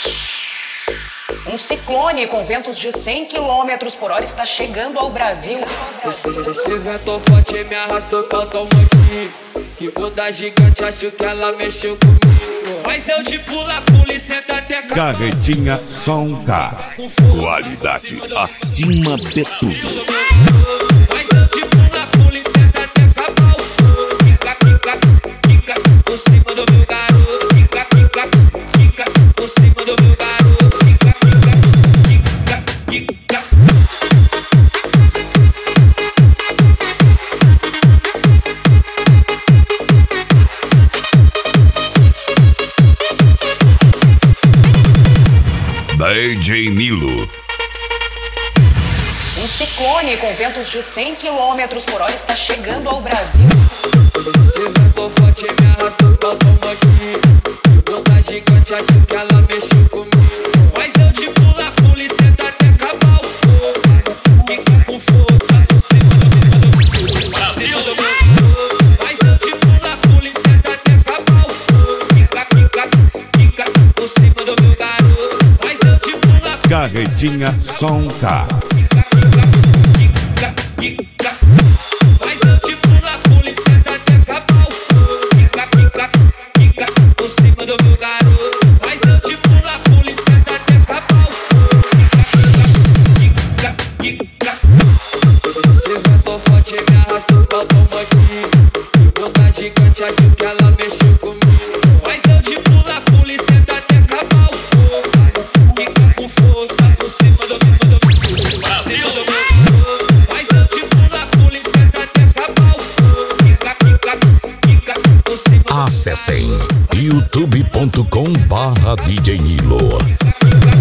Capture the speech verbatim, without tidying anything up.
Um ciclone com ventos de cem quilômetros por hora está chegando ao Brasil. Esse vento forte me arrastou pra automotivo. Que bunda gigante, acho que ela mexeu comigo. Mas eu de pula, pula e senta até acabar. Carretinha Som K. Qualidade acima de tudo. Mas eu de pula, pula e senta até acabar o fogo. Pica, pica, pica por cima do meu garoto. Pica, pica, pica por cima do meu garoto. Pica, pica, pica, pica. D J Nilo. Um ciclone com ventos de cem quilômetros por hora está chegando ao Brasil. Esse vento forte me arrastou pra automotivo. Que bunda gigante, acho que ela mexeu comigo. Mas eu de pula, pula e senta até acabar o fogo. Fica com força por cima do Brasil. Mas eu de pula, pula e senta até acabar o fogo. Fica, fica, fica por cima do meu garoto. Mas eu de pula, Carretinha Som K. fica, fica. Mas eu de pula, pula e senta até acabar o fogo. Fica, fica, fica por cima do meu garoto. Mas eu de pula, pula e senta até acabar o fogo. Fica, fica, fica. Esse vento forte me arrastou pra automotivo. Que bunda gigante, acho que ela mexeu comigo. Mas eu de pula, pula e senta até acabar o fogo. Fica com força por cima do Brasil. Mas eu de pula, pula e senta até acabar o fogo. Fica, fica, fica por cima do Acessem youtube ponto com barra D J Nilo. Fica,